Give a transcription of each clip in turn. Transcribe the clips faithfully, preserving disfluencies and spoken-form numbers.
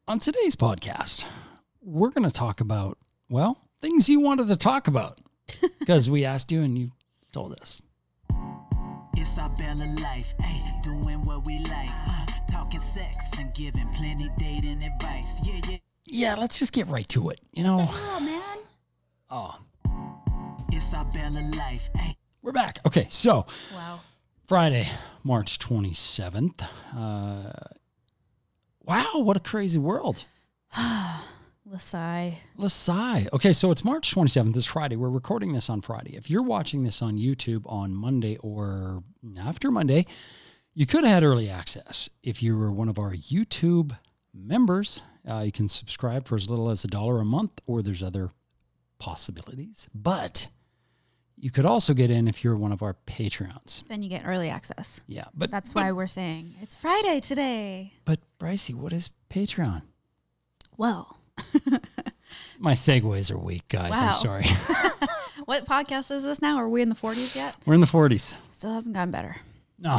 On today's podcast, we're going to talk about, well, things you wanted to talk about because we asked you and you told us. It's our Bella life, ay, doing what we like, uh, talking sex and giving plenty dating advice. Yeah, yeah. Yeah, let's just get right to it. You know, Oh, man. oh, It's our Bella life, ay. we're back. Okay, so Wow. Friday, March twenty-seventh. Uh, wow, what a crazy world. Lasai. Lasai. Okay, so it's March twenty-seventh. This Friday. We're recording this on Friday. If you're watching this on YouTube on Monday or after Monday, you could have had early access. If you were one of our YouTube members, uh, you can subscribe for as little as a dollar a month, or there's other possibilities. But you could also get in if you're one of our Patreons. Then you get early access. Yeah, but That's but, why we're saying it's Friday today. But Brycey, what is Patreon? Well, My segues are weak, guys. Wow. I'm sorry. what podcast is this now? Are we in the forties yet? We're in the forties. Still hasn't gotten better. No.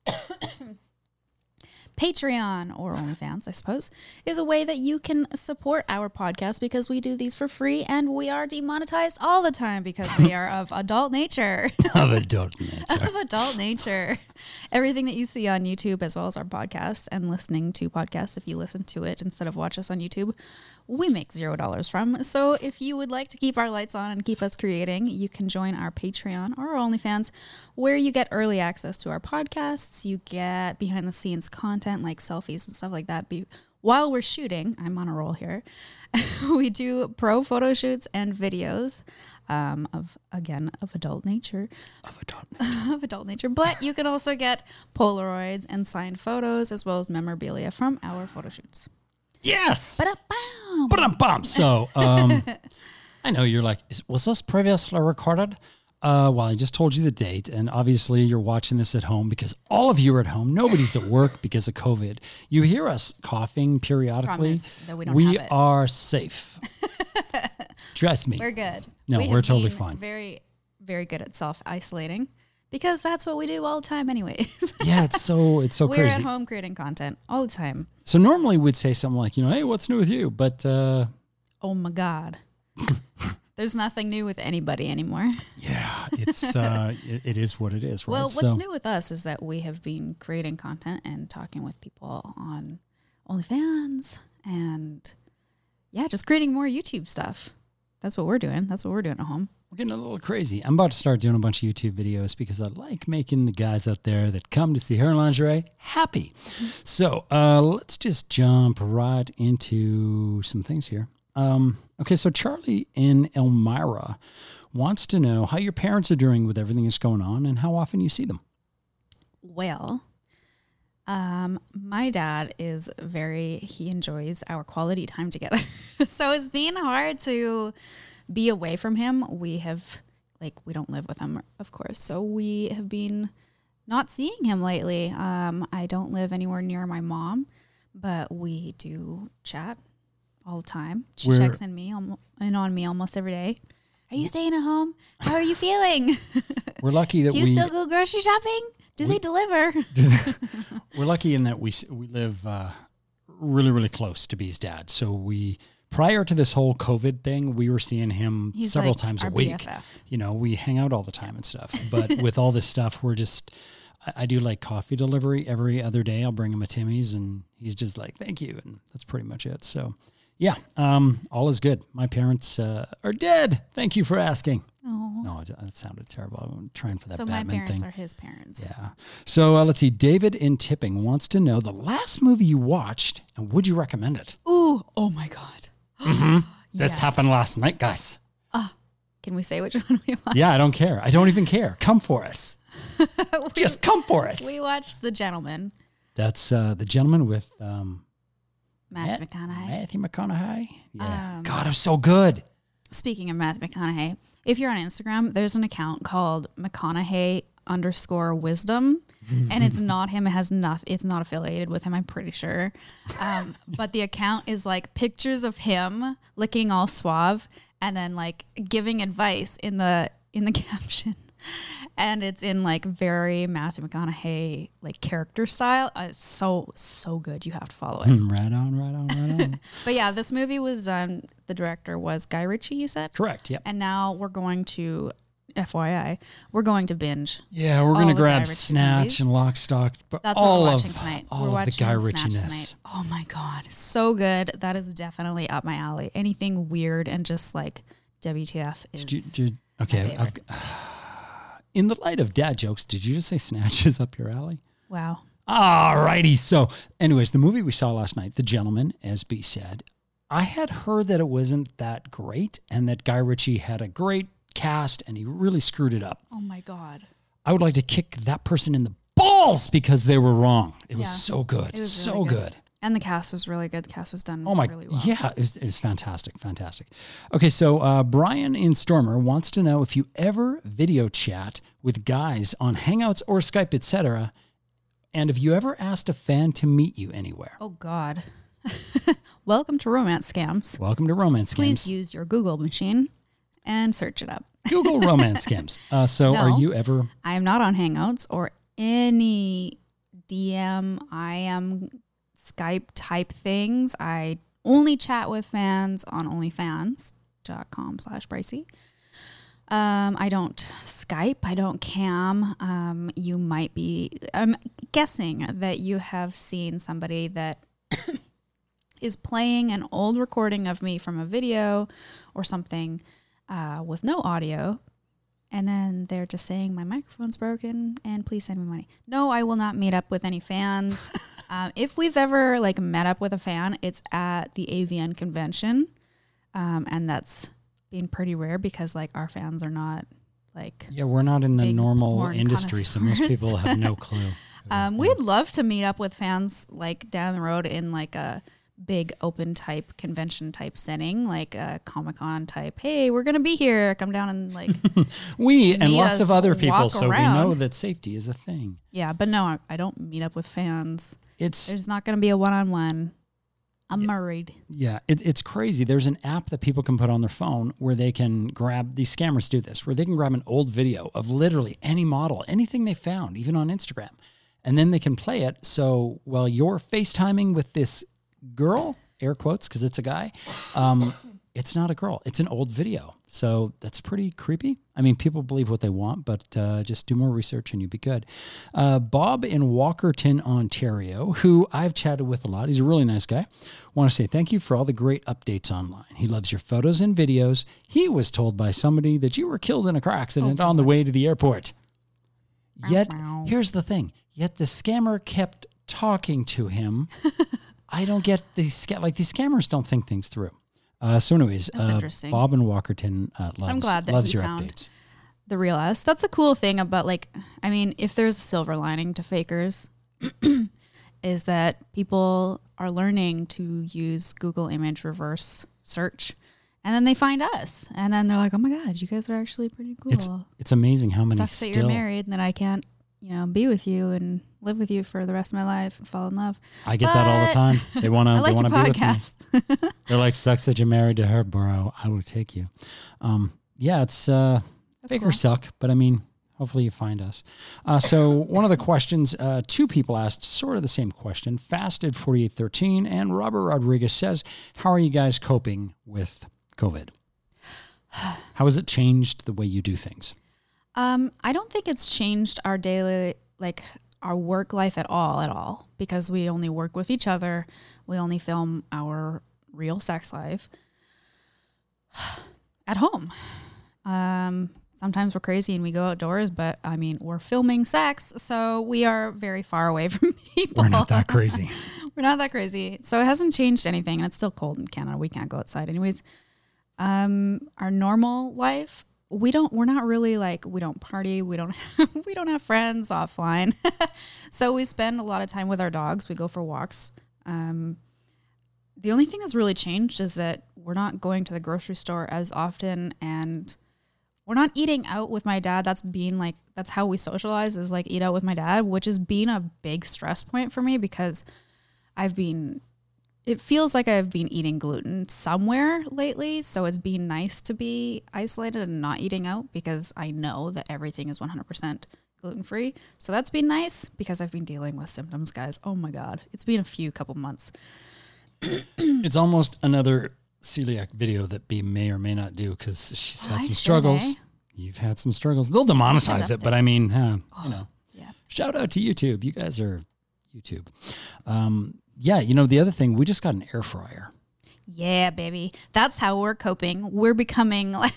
Patreon, or OnlyFans, I suppose, is a way that you can support our podcast because we do these for free and we are demonetized all the time because they are of adult nature. Of adult nature. of adult nature. Everything that you see on YouTube, as well as our podcast and listening to podcasts, if you listen to it instead of watch us on YouTube, we make zero dollars from. So if you would like to keep our lights on and keep us creating, you can join our Patreon or our OnlyFans, where you get early access to our podcasts. You get behind the scenes content like selfies and stuff like that. Be- while we're shooting, I'm on a roll here. We do pro photo shoots and videos. Um, of again of adult nature, Of adult nature. of adult nature. But you can also get Polaroids and signed photos, as well as memorabilia from our photo shoots. Yes. Ba-da-bam. Ba-dum-bum. So, um, I know you're like, is, was this previously recorded? Uh, well, I just told you the date, and obviously you're watching this at home because all of you are at home. Nobody's at work because of COVID. You hear us coughing periodically. Promise that we don't we have it. are safe. Trust me. We're good. No, We we're have totally been fine. Very, very good at self-isolating because that's what we do all the time anyways. Yeah, it's so it's so We're crazy. at home creating content all the time. So normally we'd say something like, you know, hey, what's new with you? But uh, Oh my God. There's nothing new with anybody anymore. yeah, it's uh, it, it is what it is, right? Well, what's so, new with us is that we have been creating content and talking with people on OnlyFans and yeah, just creating more YouTube stuff. That's what we're doing. That's what we're doing at home. We're getting a little crazy. I'm about to start doing a bunch of YouTube videos because I like making the guys out there that come to see Hair and Lingerie happy. So uh, let's just jump right into some things here. Um, okay, so Charlie in Elmira wants to know how your parents are doing with everything that's going on and how often you see them. Well, um, my dad is very, he enjoys our quality time together. So it's been hard to be away from him. We have, like, we don't live with him, of course. So we have been not seeing him lately. Um, I don't live anywhere near my mom, but we do chat all the time. She We're- checks in me almo- in on me almost every day. Are you staying at home? How are you feeling? We're lucky that Do you we still go grocery shopping? Do they deliver? we're lucky in that we s- we live uh, really really close to B's dad. So we prior to this whole COVID thing, we were seeing him He's several like times a our week. B F F. You know, we hang out all the time and stuff. But with all this stuff, we're just, I, I do like coffee delivery every other day. I'll bring him a Timmy's and he's just like, thank you. And that's pretty much it. So yeah, um, all is good. My parents uh, are dead. Thank you for asking. Oh. No, it- that sounded terrible. I'm trying for that So my Batman parents thing. are his parents. Yeah. So uh, let's see. David in Tipping wants to know the last movie you watched and would you recommend it? Ooh, oh my God. This Yes. happened last night, guys. Can we say which one we watched? Yeah, I don't care. I don't even care. Come for us. Just come for us. We watched The Gentleman, That's uh, the gentleman with um, Matthew Matt- McConaughey. Matthew McConaughey. Yeah. Um, God, it was so good. Speaking of Matthew McConaughey, if you're on Instagram, there's an account called McConaughey underscore wisdom. And it's not him. It has nothing. It's not affiliated with him. I'm pretty sure. Um, but the account is like pictures of him looking all suave, and then like giving advice in the in the caption. And it's in like very Matthew McConaughey like character style. Uh, it's so so good. You have to follow it. Hmm, right on, right on, right But yeah, this movie was done. The director was Guy Ritchie, you said? Correct. Yep. And now we're going to, F Y I, we're going to binge. Yeah, we're all gonna the Guy grab Ritchie Snatch movies. and Lock, Stock, but That's all what we're watching of tonight. all we're of watching the Guy Snatch Ritchie-ness. tonight. Oh my God. So good. That is definitely up my alley. Anything weird and just like W T F is. Did you, did, okay, I've, favorite. in the light of dad jokes, did you just say Snatch is up your alley? Wow. Alrighty. So, anyways, the movie we saw last night, The Gentleman, as B said, I had heard that it wasn't that great and that Guy Ritchie had a great cast and he really screwed it up. Oh my God. I would like to kick that person in the balls because they were wrong. It was Yeah. so good. It was so really good. good. And the cast was really good. The cast was done Oh my, really well. yeah, it was, it was fantastic, fantastic. Okay, so uh, Brian in Stormer wants to know if you ever video chat with guys on Hangouts or Skype, et cetera, and if you ever asked a fan to meet you anywhere. Oh God. Welcome to romance scams. Welcome to Romance Please Scams. use your Google machine and search it up. Google Romance Scams. Uh, so No. are you ever... I am not on Hangouts or any D M, I M, Skype type things. I only chat with fans on onlyfans.com slash Bricey. Um, I don't Skype. I don't cam. Um, you might be, I'm guessing that you have seen somebody that is playing an old recording of me from a video or something uh, with no audio. And then they're just saying my microphone's broken and please send me money. No, I will not meet up with any fans. um, if we've ever like met up with a fan, it's at the A V N convention. Um, and that's been pretty rare because like our fans are not like, Yeah, we're not in the big normal porn industry, so most connoisseurs. people have no clue. um, we'd love to meet up with fans like down the road in like a big open type convention type setting, like a Comic-Con type. Hey, we're going to be here. Come down and like, We and meet lots us, of other people, walk so we know around. that safety is a thing. yeah, but no, I, I don't meet up with fans. It's There's not going to be a one-on-one. I'm married. Yeah, it, it's crazy. There's an app that people can put on their phone where they can grab, these scammers do this, where they can grab an old video of literally any model, anything they found, even on Instagram, and then they can play it. So while you're FaceTiming with this girl, air quotes, because it's a guy, um, it's not a girl. It's an old video. So that's pretty creepy. I mean, people believe what they want, but uh, just do more research and you'll be good. Uh, Bob in Walkerton, Ontario, who I've chatted with a lot. He's a really nice guy. Want to say thank you for all the great updates online. He loves your photos and videos. He was told by somebody that you were killed in a car accident on the way to the airport. Yet, here's the thing. Yet the scammer kept talking to him. I don't get these, sca- like these scammers don't think things through. Uh, so anyways, That's uh, interesting. Bob in Walkerton uh, loves, I'm glad that loves he your found updates. the real us. That's a cool thing about like, I mean, if there's a silver lining to fakers, is that people are learning to use Google image reverse search. And then they find us. And then they're like, oh my God, you guys are actually pretty cool. It's it's amazing how many Sucks that still. you're married and that I can't, you know, be with you and live with you for the rest of my life and fall in love. I get that all the But time. They want I to. like They want your to be with me. podcast. They're like, sucks that you're married to her, bro. I will take you. Um, yeah, it's uh, bigger cool. suck, but I mean, hopefully you find us. Uh, so one of the questions, uh, two people asked sort of the same question. Fasted forty-eight thirteen and Robert Rodriguez says, "How are you guys coping with COVID? How has it changed the way you do things?" Um, I don't think it's changed our daily, like our work life at all, at all, because we only work with each other. We only film our real sex life at home. Um, sometimes we're crazy and we go outdoors, but I mean, we're filming sex, so we are very far away from people. We're not that crazy. We're not that crazy. So it hasn't changed anything, and it's still cold in Canada. We can't go outside anyways. Um, our normal life, we don't, we're not really like, we don't party. We don't, we don't have friends offline. So we spend a lot of time with our dogs. We go for walks. Um, the only thing that's really changed is that we're not going to the grocery store as often, and we're not eating out with my dad. That's being like, that's how we socialize, is like eat out with my dad, which has been a big stress point for me because I've been, it feels like I've been eating gluten somewhere lately. So it's been nice to be isolated and not eating out because I know that everything is one hundred percent gluten-free. So that's been nice because I've been dealing with symptoms, guys. Oh my God. It's been a few couple months. And It's almost another celiac video that B may or may not do because she's had I some should, struggles. eh? You've had some struggles. They'll demonetize it, but I mean, huh, you know, Yeah. shout out to YouTube. You guys are YouTube. Um, yeah, you know, the other thing, we just got an air fryer. Yeah, baby. That's how we're coping. We're becoming like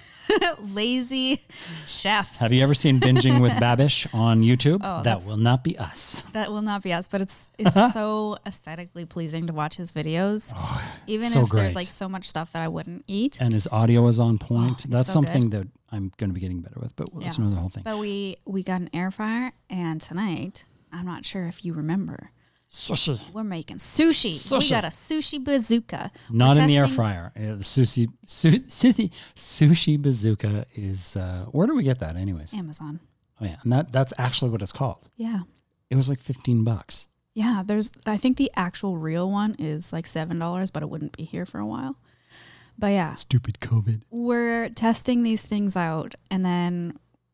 lazy chefs. Have you ever seen Binging with Babish on YouTube? Oh, that that's- will not be us. That will not be us, but it's it's so aesthetically pleasing to watch his videos. Even so if great. there's like so much stuff that I wouldn't eat. And his audio is on point. it's That's so something that I'm going to be getting better with, but that's Yeah. another whole thing. But we we got an air fryer, and tonight, I'm not sure if you remember, Sushi. we're making sushi. We Sushi. got a sushi bazooka. Not We're in the air testing- fryer. Uh, the sushi, su- sushi, sushi bazooka is, uh, where do we get that anyways? Amazon. Oh yeah. And that, that's actually what it's called. Yeah. It was like fifteen bucks. Yeah, there's I think the actual real one is like seven dollars, but it wouldn't be here for a while. But yeah, Stupid COVID. we're testing these things out, and then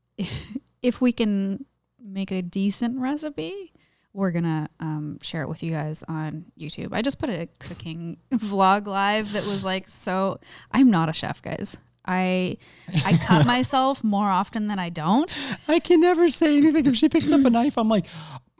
if we can make a decent recipe, we're gonna um, share it with you guys on YouTube. I just put a cooking vlog live that was like, so I'm not a chef, guys. I I cut myself more often than I don't. I can never say anything. If she picks up a knife, I'm like,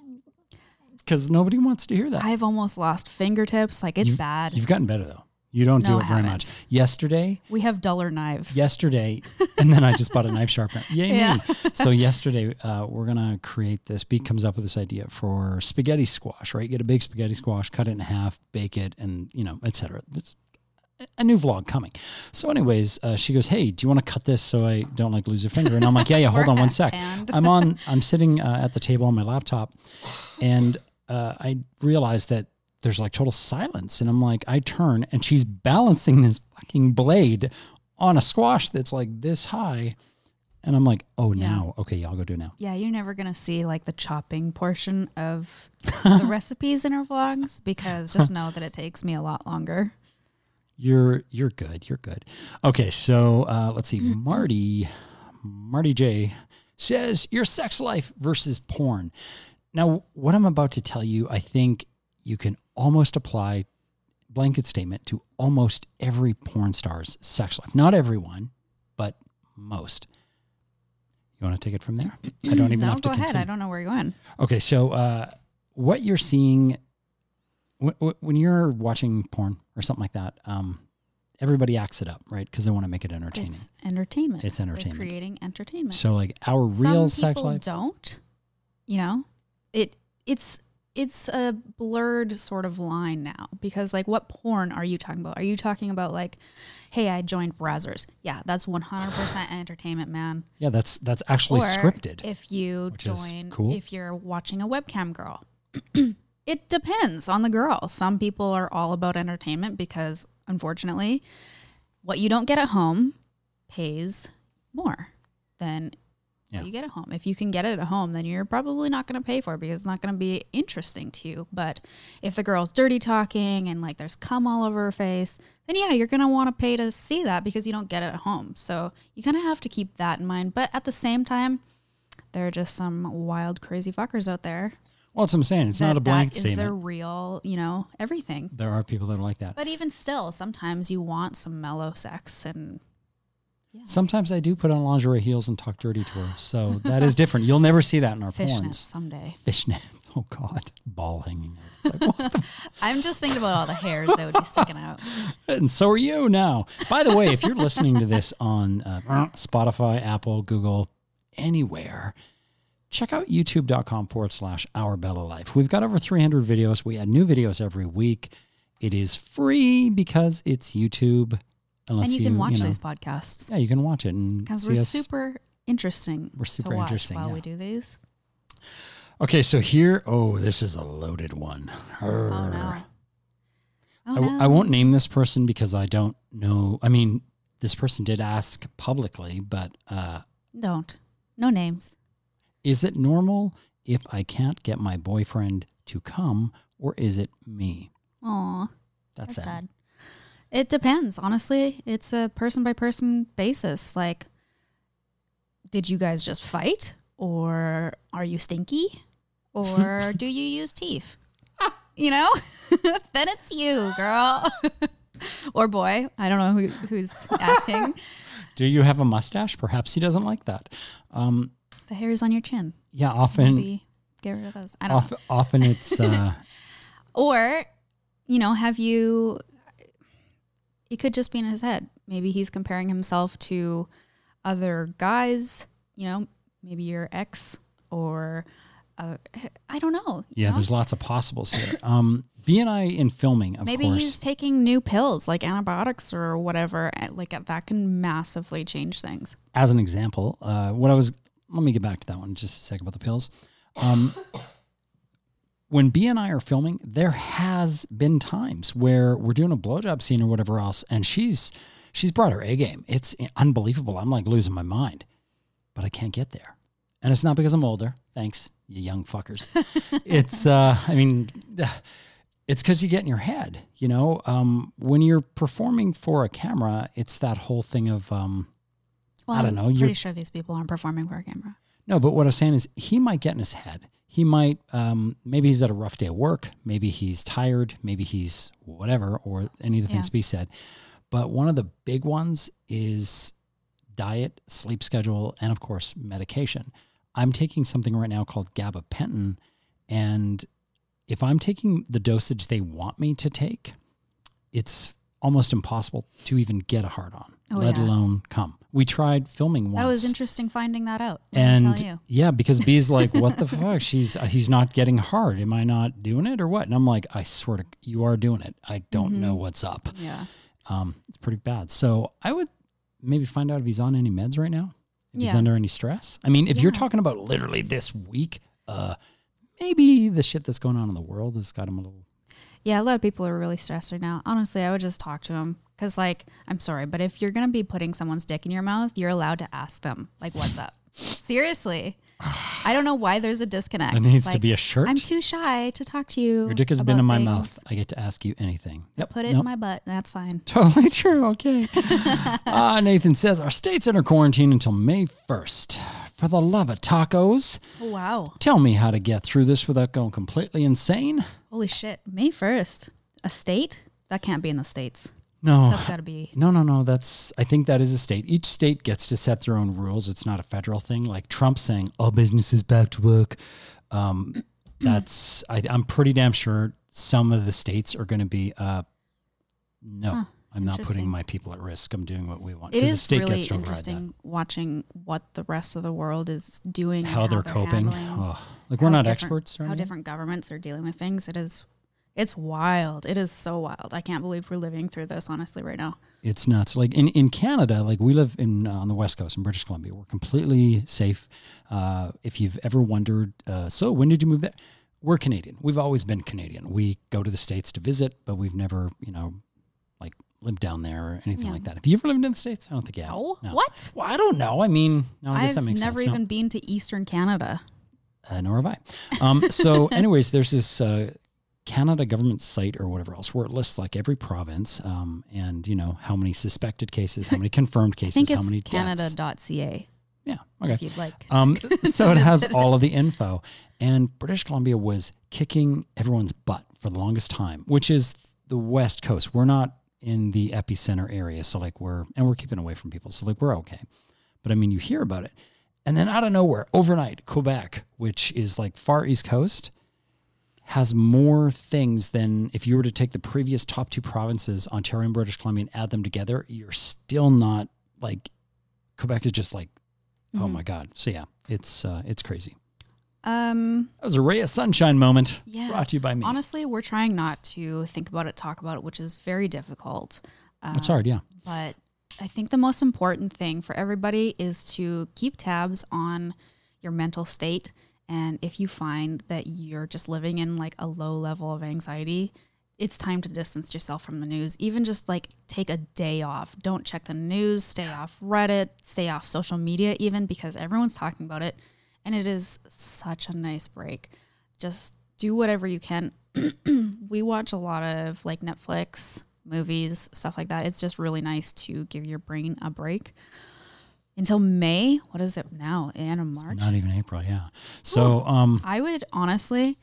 because nobody wants to hear that. I've almost lost fingertips. Like it's You've- bad. You've gotten better though. You don't No, do I it very haven't. much. Yesterday, We have duller knives. yesterday, and then I just bought a knife sharpener. Yay Yeah. me. So yesterday, uh, we're going to create this. Beat comes up with this idea for spaghetti squash, right? Get a big spaghetti squash, cut it in half, bake it, and, you know, et cetera. It's a new vlog coming. So anyways, uh, she goes, hey, do you want to cut this so I don't like lose a finger? And I'm like, yeah, yeah, hold on one sec. And- I'm on, I'm sitting uh, at the table on my laptop, and uh, I realized that there's like total silence. And I'm like, I turn and she's balancing this fucking blade on a squash that's like this high. And I'm like, oh, Yeah. now. Okay, yeah, I'll go do it now. Yeah, you're never going to see like the chopping portion of the recipes in our vlogs because just know that it takes me a lot longer. You're, you're good. You're good. Okay. So uh, let's see. Marty, Marty J says your sex life versus porn. Now, what I'm about to tell you, I think you can almost apply blanket statement to almost every porn star's sex life. Not everyone, but most. You want to take it from there? I don't even No, have to go ahead. continue. I don't know where you're going. Okay, so uh, what you're seeing w- w- when you're watching porn or something like that, um, everybody acts it up, right? Because they want to make it entertaining. It's entertainment. It's entertainment. They're creating entertainment. So, like our real Some sex people life. don't. You know, it it's it's a blurred sort of line now because like what porn are you talking about? Are you talking about like, hey, I joined Brazzers? Yeah, that's one hundred percent entertainment, man. Yeah, that's that's actually Or scripted. If you which is join, cool. if you're watching a webcam girl, it depends on the girl. Some people are all about entertainment because, unfortunately, what you don't get at home pays more than Yeah. what you get at home. If you can get it at home, then you're probably not going to pay for it because it's not going to be interesting to you. But if the girl's dirty talking and like there's cum all over her face, then yeah, you're going to want to pay to see that because you don't get it at home. So you kind of have to keep that in mind. But at the same time, there are just some wild, crazy fuckers out there. Well, that's what I'm saying. It's that not a blanket that is statement. their real, you know, everything. There are people that are like that. But even still, sometimes you want some mellow sex and Sometimes I do put on lingerie heels and talk dirty to her. So that is different. You'll never see that in our fishnets porns. someday. Fishnet. Oh, God. Ball hanging out. It's like, what the f- I'm just thinking about all the hairs that would be sticking out. And so are you now. By the way, if you're listening to this on uh, Spotify, Apple, Google, anywhere, check out youtube.com forward slash Our Bella Life. We've got over three hundred videos. We add new videos every week. It is free because it's YouTube. Unless And you can watch you know, these podcasts Yeah, you can watch it and because see we're us. super interesting. We're super to watch interesting, while yeah. we do these. Okay, so here, oh, this is a loaded one. Oh no! Oh I, no! I won't name this person because I don't know. I mean, this person did ask publicly, but uh, Don't. No names. is it normal if I can't get my boyfriend to come, or is it me? Aw, That's, that's sad. sad. It depends. Honestly, it's a person by person basis. Like, did you guys just fight, or are you stinky, or do you use teeth? You know, then it's you, girl. or boy. I don't know who, who's asking. Do you have a mustache? Perhaps he doesn't like that. Um, The hairs on your chin. yeah, often, Maybe get rid of those. I don't off, know. often it's, uh, Or, you know, have you, it could just be in his head. Maybe he's comparing himself to other guys, you know, maybe your ex or, uh, I don't know. you yeah, know? there's lots of possibles here. Um, B and I in filming, of Maybe course. he's taking new pills like antibiotics or whatever. and, Like that can massively change things. As an example, uh, what I was, let me get back to that one just a second about the pills. Um, when B and I are filming, there has been times where we're doing a blowjob scene or whatever else, and she's she's brought her A game. It's unbelievable. I'm like losing my mind, but I can't get there, and it's not because I'm older. Thanks, you young fuckers. It's, uh, I mean, it's because you get in your head. You know, um, when you're performing for a camera, it's that whole thing of. Um, Well, I don't know, I'm you're- pretty sure these people aren't performing for a camera. No, but what I'm saying is he might get in his head. He might, um, maybe he's at a rough day of work. Maybe he's tired. Maybe he's whatever, or any of the things Yeah. to be said. But one of the big ones is diet, sleep schedule, and of course, medication. I'm taking something right now called gabapentin. And if I'm taking the dosage they want me to take, it's almost impossible to even get a hard on, Oh, let yeah. alone come. We tried filming once. That was interesting finding that out. Let And me tell you. yeah, because B's like, what the fuck? She's uh, he's not getting hard. Am I not doing it or what? And I'm like, I swear to you are doing it. I don't Mm-hmm. know what's up. Yeah. Um, it's pretty bad. So I would maybe find out if he's on any meds right now. If he's Yeah. under any stress. I mean, if you're Yeah. talking about literally this week, uh, maybe the shit that's going on in the world has got him a little. Yeah, a lot of people are really stressed right now. Honestly, I would just talk to him because, like, I'm sorry, but if you're going to be putting someone's dick in your mouth, you're allowed to ask them, like, what's up? Seriously. I don't know why there's a disconnect. It needs to Like, be a shirt. I'm too shy to talk to you. Your dick has been about in my things. mouth. I get to ask you anything. Yep. Put it Nope. in my butt. That's fine. Totally true. Okay. uh, Nathan says our state's under quarantine until May first. For the love of tacos, Oh, wow. tell me how to get through this without going completely insane. Holy shit. May first. A state? That can't be in the States. No. That's got to be. No, no, no. That's, I think that is a state. Each state gets to set their own rules. It's not a federal thing. Like Trump saying, all businesses back to work. Um, that's, I, I'm pretty damn sure some of the states are going to be, uh, no, Huh, I'm not putting interesting. my people at risk. I'm doing what we want. It 'Cause the is state really gets to override that. interesting watching what the rest of the world is doing. and How they're coping. handling, Oh, like we're how not different- experts or How anything. different governments are dealing with things. It is, it's wild. It is so wild. I can't believe we're living through this, honestly, right now. It's nuts. Like in, in Canada, like we live in uh, on the West Coast in British Columbia. We're completely safe. Uh, if you've ever wondered, uh, so when did you move there? We're Canadian. We've always been Canadian. We go to the States to visit, but we've never, you know, like lived down there or anything Yeah. like that. Have you ever lived in the States? I don't think you have. No? No. What? Well, I don't know. I mean, no, I guess I've that makes never sense. No. even been to Eastern Canada. Uh, nor have I. Um, so, anyways, there's this uh, Canada government site or whatever else where it lists like every province um, and, you know, how many suspected cases, how many confirmed I cases, think how it's many deaths. Canada dot C A Yeah. Okay. if you'd like. Um, to so it has visit all of the info. And British Columbia was kicking everyone's butt for the longest time, which is the West Coast. We're not in the epicenter area. So like we're, and we're keeping away from people. So like we're okay. But I mean, you hear about it. And then out of nowhere, overnight, Quebec, which is like far East Coast, has more things than if you were to take the previous top two provinces, Ontario and British Columbia, and add them together, you're still not like, Quebec is just like, oh Mhm. my God. So yeah, it's uh, it's crazy. Um, That was a ray of sunshine moment Yeah. brought to you by me. honestly, we're trying not to think about it, talk about it, which is very difficult. It's Um, hard, yeah. But I think the most important thing for everybody is to keep tabs on your mental state. And if you find that you're just living in like a low level of anxiety, it's time to distance yourself from the news. Even just like take a day off. Don't check the news, stay off Reddit, stay off social media even because everyone's talking about it. And it is such a nice break. Just do whatever you can. We watch a lot of like Netflix, movies, stuff like that. It's just really nice to give your brain a break. Until May, what is it now? The end of March? Not even April, yeah. So, um, I would honestly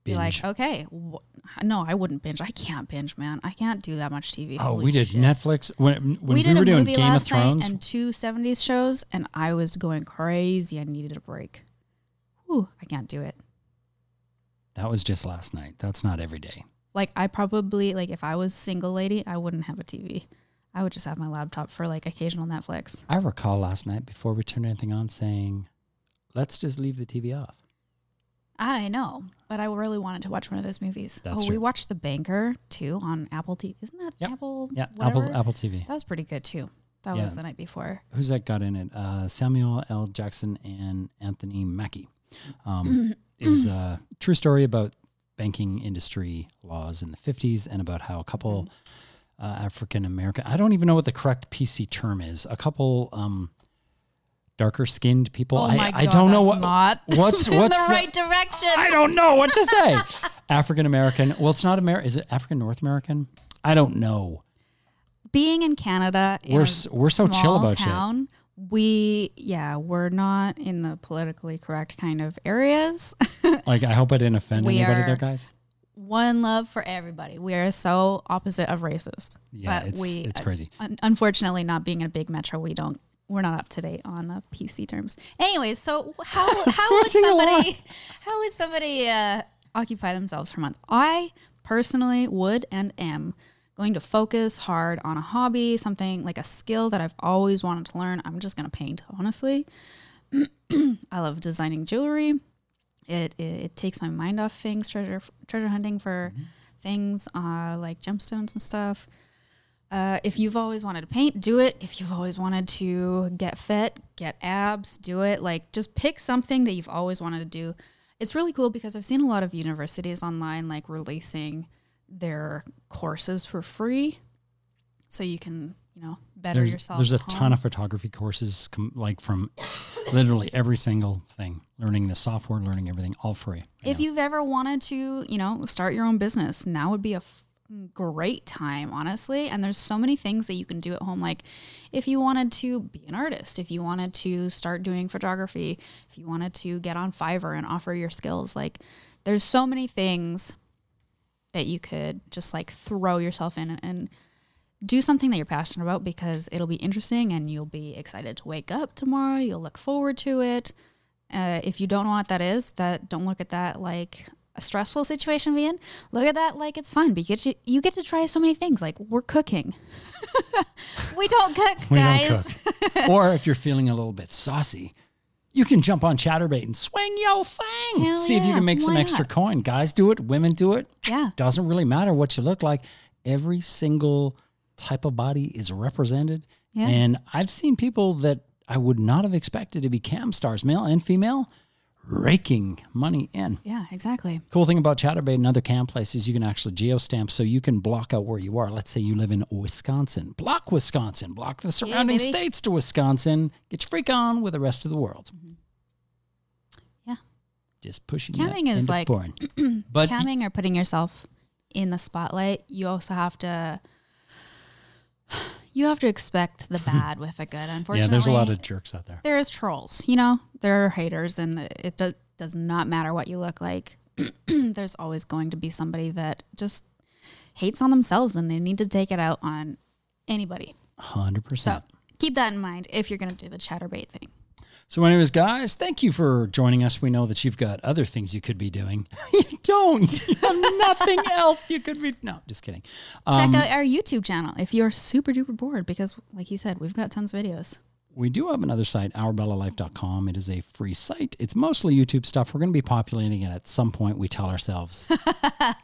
be like, Binge. okay, wh- no, I wouldn't binge. I can't binge, man. I can't do that much T V. Oh, Holy we did shit. Netflix when when we, We did were a doing movie Game of last night Thrones. and two seventies shows, and I was going crazy. I needed a break. Whew, I can't do it. That was just last night. That's not every day. Like, I probably, like, if I was single lady, I wouldn't have a T V. I would just have my laptop for, like, occasional Netflix. I recall last night before we turned anything on saying, let's just leave the T V off. I know, but I really wanted to watch one of those movies. That's oh, we true. watched The Banker, too, on Apple T V. Isn't that Yep. Apple? Yeah, whatever? Apple Apple T V. That was pretty good, too. That Yeah. was the night before. Who's that got in it? Uh, Samuel L. Jackson and Anthony Mackie. Um, it was a true story about banking industry laws in the fifties and about how a couple uh, African American, I don't even know what the correct P C term is, a couple um, darker skinned people. Oh I, my God, I don't know that's what not what's in what's the right direction. I don't know what to say. African American. Well, it's not American. Is it African North American? I don't know. Being in Canada, in We're a s- we're so chill small about shit. town, we yeah, we're not in the politically correct kind of areas. Like, I hope I didn't offend We anybody are- there, guys. One love for everybody. We are so opposite of racist. Yeah, but it's we, it's crazy. Un- unfortunately, not being in a big metro, we don't. We're not up to date on the P C terms. Anyways, so how how would Switching a lot. somebody how would somebody uh, occupy themselves for a month? I personally would and am going to focus hard on a hobby, something like a skill that I've always wanted to learn. I'm just going to paint, honestly. I love designing jewelry. It, it it takes my mind off things, treasure treasure hunting for Mm-hmm. things uh, like gemstones and stuff. Uh, if you've always wanted to paint, do it. If you've always wanted to get fit, get abs, do it. Like, just pick something that you've always wanted to do. It's really cool because I've seen a lot of universities online like releasing their courses for free, so you can, you know, better There's, yourself. there's a at home. ton of photography courses, com- like from literally every single thing, learning the software, learning everything, all free. If you've ever wanted to, you know, start your own business, now would be a f- great time, honestly. And there's so many things that you can do at home. Like, if you wanted to be an artist, if you wanted to start doing photography, if you wanted to get on Fiverr and offer your skills, like, there's so many things that you could just like throw yourself in and, and do something that you're passionate about, because it'll be interesting and you'll be excited to wake up tomorrow. You'll look forward to it. Uh, if you don't know what that is, that don't look at that like a stressful situation to be in. Look at that like it's fun, because you, you get to try so many things. Like, we're cooking. We don't cook, We guys. don't cook. Or if you're feeling a little bit saucy, you can jump on Chatterbait and swing yo thing. Hell See if you yeah, can make some why extra not? coin. Guys do it. Women do it. Yeah. Doesn't really matter what you look like. Every single type of body is represented. Yeah. And I've seen people that I would not have expected to be cam stars, male and female, raking money in. Yeah, exactly. Cool thing about Chatterbait and other cam places, you can actually geostamp, so you can block out where you are. Let's say you live in Wisconsin. Block Wisconsin. Block the surrounding baby. states to Wisconsin. Get your freak on with the rest of the world. Yeah. Just pushing Camming that is into like- porn. But Camming or putting yourself in the spotlight, you also have to you have to expect the bad with the good. Unfortunately, yeah, there's a lot of jerks out there. there's trolls, you know, there are haters, and it do, does not matter what you look like. There's always going to be somebody that just hates on themselves, and they need to take it out on anybody. one hundred So percent. keep that in mind if you're going to do the Chatterbait thing. So anyways, guys, thank you for joining us. We know that you've got other things you could be doing. You don't. You have nothing else you could be. No, just kidding. Um, Check out our YouTube channel if you're super duper bored, because like he said, we've got tons of videos. We do have another site, our bella life dot com. It is a free site. It's mostly YouTube stuff. We're going to be populating it at some point, we tell ourselves. uh,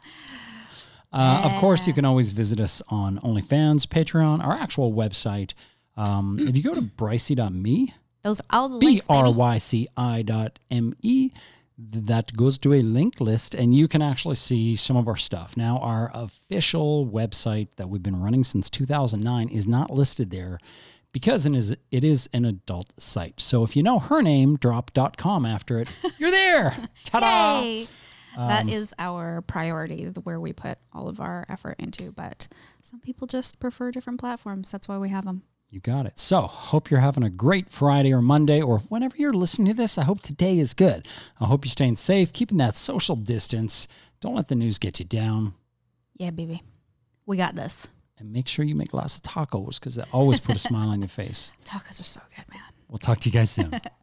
of course, you can always visit us on OnlyFans, Patreon, our actual website. Um, if you go to bricey dot me, Those are all the B links, R baby. Y C I dot M E, that goes to a link list, and you can actually see some of our stuff. Now, our official website that we've been running since two thousand nine is not listed there because it is, it is an adult site. So if you know her name, drop dot com after it, you're there. Ta-da! Yay! That is our priority, where we put all of our effort into. But some people just prefer different platforms. That's why we have them. You got it. So, hope you're having a great Friday or Monday or whenever you're listening to this. I hope today is good. I hope you're staying safe, keeping that social distance. Don't let the news get you down. Yeah, baby. We got this. And make sure you make lots of tacos because they always put a smile on your face. Tacos are so good, man. We'll talk to you guys soon.